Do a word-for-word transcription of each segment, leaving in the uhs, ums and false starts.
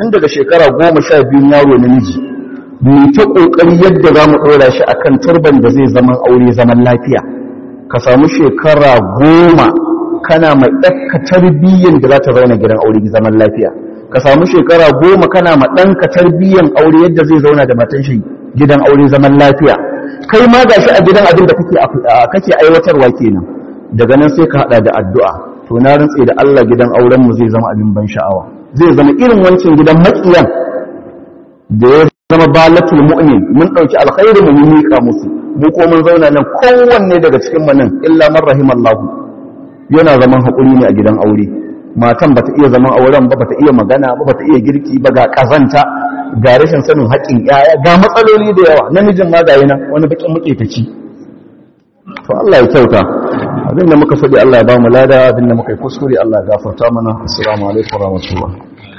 tun daga shekara goma sha biyu yaro namiji mu ta kokari yadda za mu ɗora shi akan turban da zai zaman aure zaman lafiya. Ka samu shekara goma kana mai ɗanka tarbiyyan da za ta zauna gidan aure zaman lafiya. Ka samu shekara goma kana ma ɗanka tarbiyyan aure yadda zai zauna da matan shi gidan aure zaman lafiya. Kai ma gashi a gidan abin da kake kake aiwatarwa kenan. Daga nan sai ka hada da addu'a. To na rantse da Allah gidan auren mu zai zama abin ban sha'awa. Zai zama irin wancan gidan makiyan da ya zama balatul mu'min, mun dauki alkhairi mu mika musu. Mu ko mun zauna nan kowanne daga cikin mu nan illa man rahimallahu. Yana zaman hakuri ne a gidan aure. Matan bata iya zaman auren ba, bata iya magana ba, bata iya girki ba, ga kazanta, ga rashin sanin haƙƙin yaya, ga matsaloli da yawa. Namijin ma ga yana wani bakin muke ta ci. To Allah ya kyauta. Abin da muka faɗi Allah ya ba mu lada, abin da muka yi kuskure Allah ya gafarta mana. Assalamu alaikum wa rahmatullah.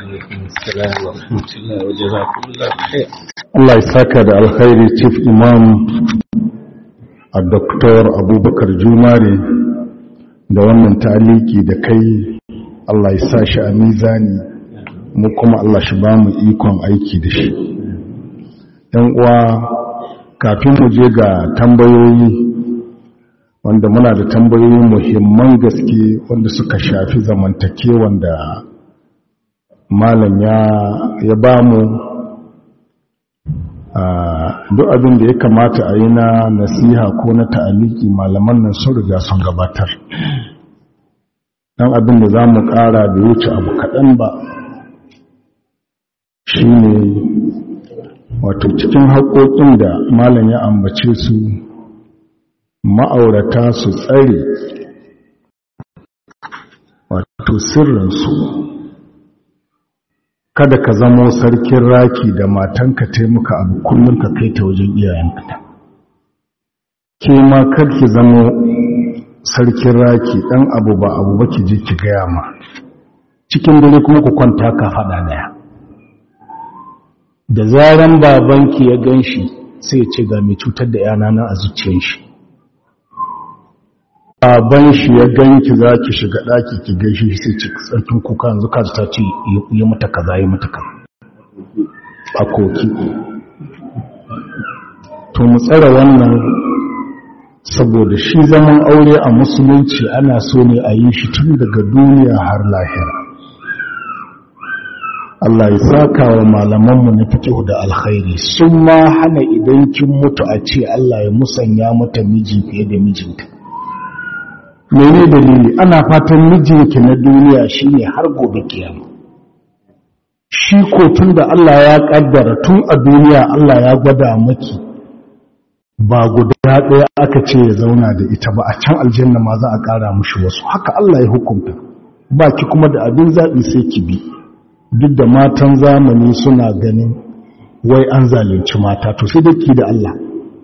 Allah ya saka da alkhairi Chief Imam a Doktor Abubakar Jumare da wannan taliki da kai. Allah ya sa shi a mizani, mu kuma Allah shi ba mu ikon aiki da shi. ‘Yan uwa, kafin mu je ga tambayoyi, wanda muna da tambayoyi muhimman gaske wanda suka shafi zamantake wanda malam ya, ya ba mu duk abin da ya kamata a yi na nasiha ko na ta'aliki malaman nan sun riga sun gabatar. Dan abin da za mu ƙara da wuce abu kaɗan ba shi ne wato cikin haƙoƙin da malam ya ambace su ma'aurata su tsare wato sirrinsu. Kada ka zamo sarkin raki da matanka taimaka abu kullum ka kai ta wajen iyayenka. Ke ma karki zamo sarkin raki ɗan abu ba abu ba ki je ki gaya ma cikin dare kuma ku kwanta ka faɗa daya. Da zaran babanki ya gan shi sai ya ce ga mai cutar da yana nan a zuciyar shi. Baban shi ya ganki za ki shiga ɗaki ki gaishe shi sai ce tsarkin kuka yanzu ka ta ce ya mata kaza ya mata kaza a koki. To mu tsara wannan, saboda shi zaman aure a musulunci ana so ne a yi shi tun daga duniya har lahira. Allah ya saka wa malamanmu na fiqh da alkhairi. Sun ma hana idan kin mutu a ce Allah ya musanya mata miji fiye da mijinta. Mene dalili? Ana fatan mijinki na duniya shine har gobe kiyama. Shi ko tun da Allah ya kaddara tun a duniya Allah ya gwada maki ba guda ɗaya aka ce ya zauna da ita ba, a can aljanna ma za a ƙara mushi wasu. Haka Allah ya hukunta. Ba ki kuma da abin zaɓi sai ki bi. Duk da matan zamani suna ganin wai an zalunci mata, to sai da ki da Allah.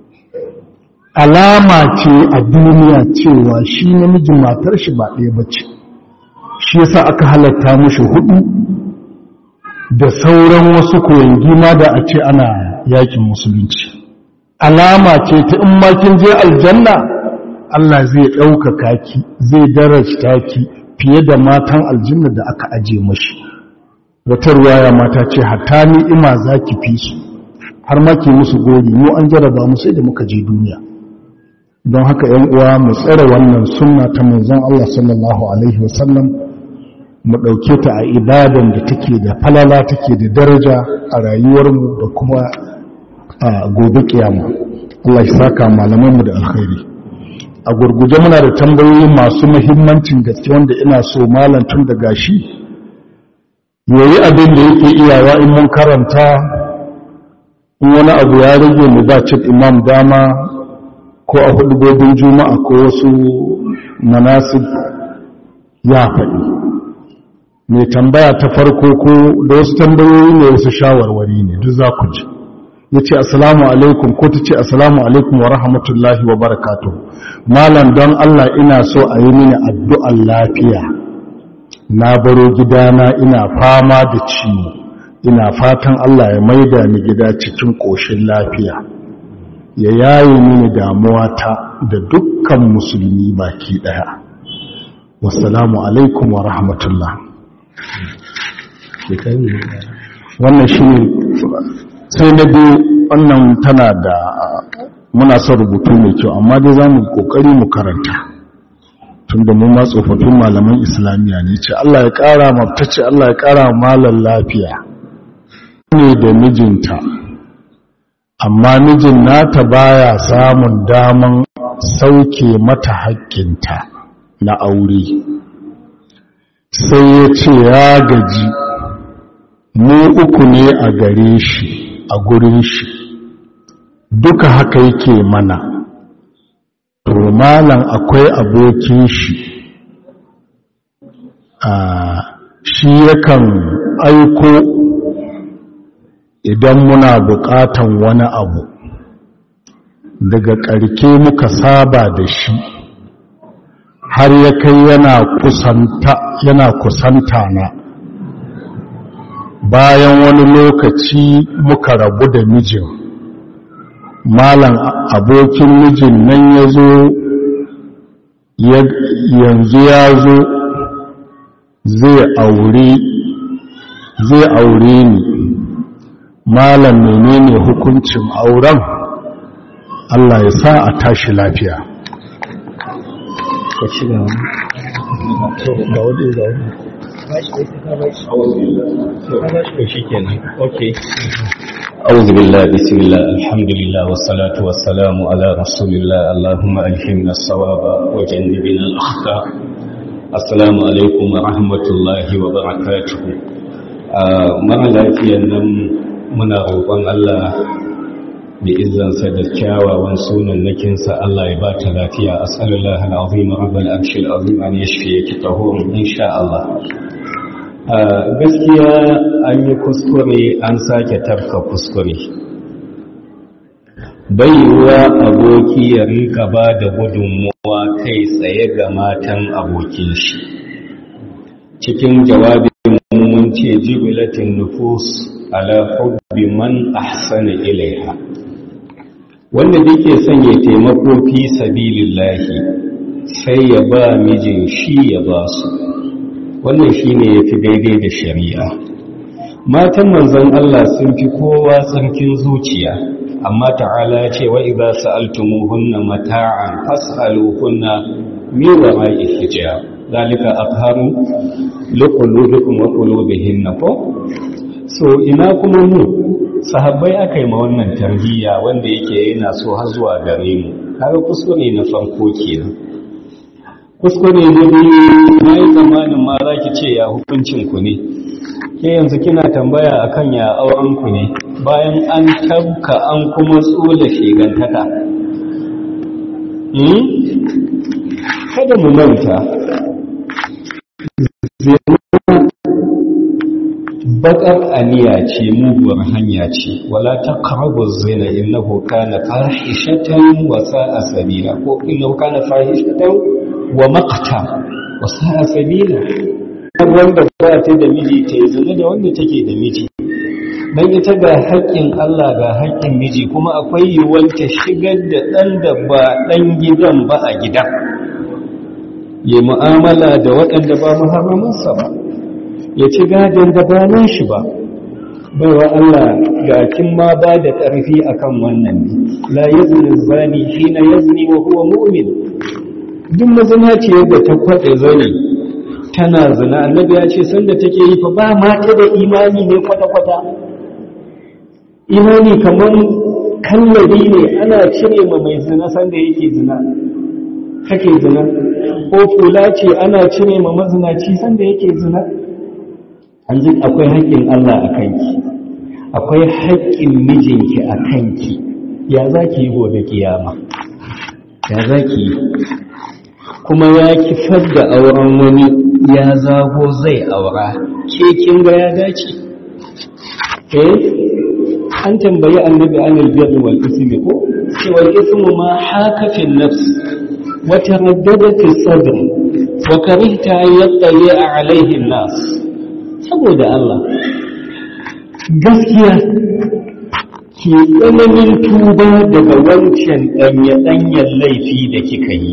Alama ce a duniya cewa shi namijin matar shi ba ɗaya ba ce. Shi yasa aka halatta mushi hudu da sauran wasu koyangi ma da a ce ana yakin musulunci. Alama ce ta in ma kin je aljanna Allah zai ɗaukaka ki, zai darajta ki fiye da matan aljanna da aka aje mashi. Wata ruwaya mata ce hatta ni'ima za ki fi su, har ma ki musu gori, mu an jaraba mu sai da muka je duniya. Don haka ‘yan uwa mu tsare wannan sunna ta manzon Allah sallallahu alaihi wasallam, mu ɗauke ta a ibadan da take da falala, take da daraja a rayuwarmu da kuma a gobe kiyama. Allah ya saka malamanmu da alkhairi. A gurguje muna da tambayoyi masu muhimmancin gaske wanda ina so malam tun da gashi yayi abin da yake iyawa in mun karanta, in wani abu ya rage mu ba cin imam dama ko a hudubobin juma'a ko wasu manasib ya faɗi. Mai tambaya ta farko ko da wasu tambayoyi ne wasu shawarwari ne duk za ku ji. Ya ce assalamu alaikum ko ta ce assalamu alaikum wa rahmatullahi wa barakatuh. Malam don Allah ina so a yi mini addu'ar lafiya. Na baro gidana ina fama da ciwo. Ina fatan Allah ya maida ni gida cikin ƙoshin lafiya. Ya yaye mini damuwa ta da dukkan musulmi baki ɗaya. Wassalamu alaikum wa rahmatullah. wannan shi ne. Sai na biyu, wannan tana da muna son rubutu mai kyau, amma dai za mu kokari mu karanta tun da mu ma tsofaffin malaman islamiyya ne. Ce Allah ya ƙara maftace, Allah ya ƙara malan lafiya ne da mijinta, amma mijin nata baya samun daman sauke mata haƙƙinta na aure. Sai ya ce ya gaji, mu uku ne a gare shi, a gurin shi, duka haka yake mana. To malam akwai abokin shi, a shi yakan aiko idan muna buƙatan wani abu, daga ƙarke muka saba da shi har ya kai yana kusanta yana kusanta na. Bayan wani lokaci muka rabu da mijin, malam abokin mijin nan ya zo, yanzu ya zo zai aure zai aure ni. Malam menene hukuncin auren? Allah ya sa a tashi lafiya. Ka ci da ga wani ga wani. أعوذ بالله بسم الله الحمد لله والصلاة والسلام على رسول الله اللهم ألهمنا الصواب وجنبنا الأخطاء. السلام عليكم ورحمة الله وبركاته. mara lafiyar nan muna roƙon Allah da izansa da kyawawan sunan nakinsa Allah ya ba ta lafiya. as'alullah al'azim rabbal arshil azim an yashfiyaki tahurun insha Allah. gaskiya an yi kuskure, an sake tafka kuskure. bai yiwuwa aboki ya rika ba da gudunmuwa kai tsaye ga matan abokin shi. cikin jawabin mun ce jibilatin nufus ala hubbi man ahsana ilaiha, wanda yake son ya taimako fi sabilillahi sai ya ba mijin shi ya ba su. wannan shine yafi daidai da shari'a. matan manzon Allah sun fi kowa tsarkin zuciya, amma ta'ala ya ce wa idza sa'altumuhunna mata'an fas'aluhunna min wara'i hijab zalika atharu liqulubikum wa qulubihinna. ko so ina kuma mu sahabbai akai ma wannan tarbiyya wanda yake yana so har zuwa gare mu. kaga kuskure na farko kenan. kuskure ne biyu, na yi zamanin ma za ki ce ya hukuncin ku ne, ke yanzu kina tambaya akan ya auren ku ne bayan an tabka an kuma tsola shigantaka. hmm? kada mu manta bakar aniya ce, muguwar hanya ce. wala taqrabu zina innahu kana fahishatan wa sa'a sabila, ko innahu kana fahishatan wa maqta wa sa'a sabila. wanda ba ta da miji ta zina da wanda take da miji, dan ita ga haƙƙin Allah ga haƙƙin miji, kuma akwai yiwuwar ta shigar da ɗan da ba ɗan gidan ba a gida, ya mu'amala da waɗanda ba muharramansa ba, ya ci gadon da ba nan shi ba. baiwa Allah ga kin ma ba da ƙarfi akan wannan ne. la yazni zani hina yazni wa huwa mu'min. duk mazinaciyar da ta kwaɗe zane tana zina, annabi ya ce sanda take yi fa ba mata da imani ne kwata-kwata. imani kamar kallabi ne, ana cire ma mai zina sanda yake zina kake zina, ko fula ce ana cire ma mazinaci sanda yake zina. an ji akwai haƙƙin Allah a kanki, akwai haƙƙin mijinki a kanki. ya za ki yi gobe kiyama? ya za ki yi? kuma ya kifar da auren wani ya zago zai aura, ke kin ga ya dace? eh an tambayi annabi anil birri wal ismi, ko cewa ismu ma haka fi nafs wa taraddada fi sadr wa karihta an yattali alayhi an-nas. saboda Allah gaskiya ki tsananin tuba daga wancan danye danyen laifi da kika yi,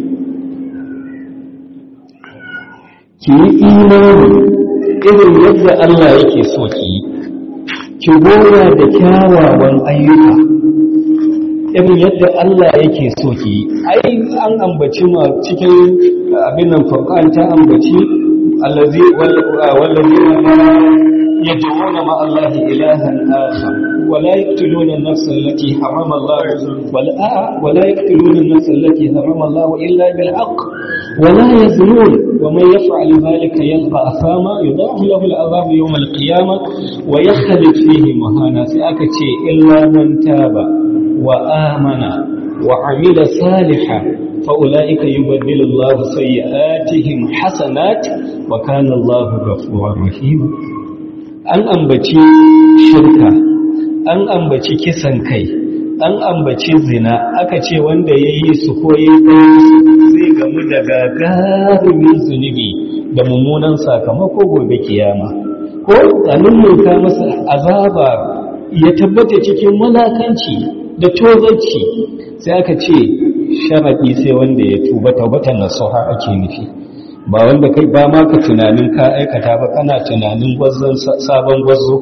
ki yi imani irin yadda Allah yake so ki yi, ki gora da kyawawan ayyuka irin yadda Allah yake so ki ai an ambaci ma cikin abin nan Qur'an ta ambaci allazi wallazi yad'una ma Allah ilahan akhar wala yaqtuluna an-nafsa allati harrama Allah wala wala yaqtuluna an-nafsa allati harrama Allah illa bil haqq wala yaznun wa man yaf'al dhalika yalqa athama yudha'af lahu al-'adhab yawm al-qiyamah wa yakhlid fihi mahana sai aka ce illa man taba وآمن وعمل صالحا فأولئك يبدل الله سيئاتهم حسنات وكان الله غفورا رحيما an ambaci shirka an ambaci kisan kai an ambaci zina aka ce wanda ya yi su ko ya zai gamu da gagarumin zunubi da mummunan sakamako gobe kiyama ko tsanin mulka masa azaba ya tabbata cikin walakanci da tozarci sai aka ce sharaɗi sai wanda ya tuba taubatan nasuha ake nufi ba wanda kai ba ma ka tunanin ka aikata ba kana tunanin gwazzon sabon gwazzo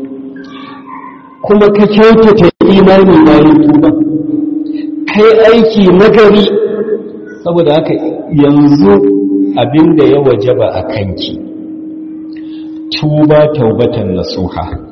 kuma ka kyautata imani bayan tuba kai aiki nagari saboda haka yanzu abinda ya wajaba a kanki tuba taubatan nasuha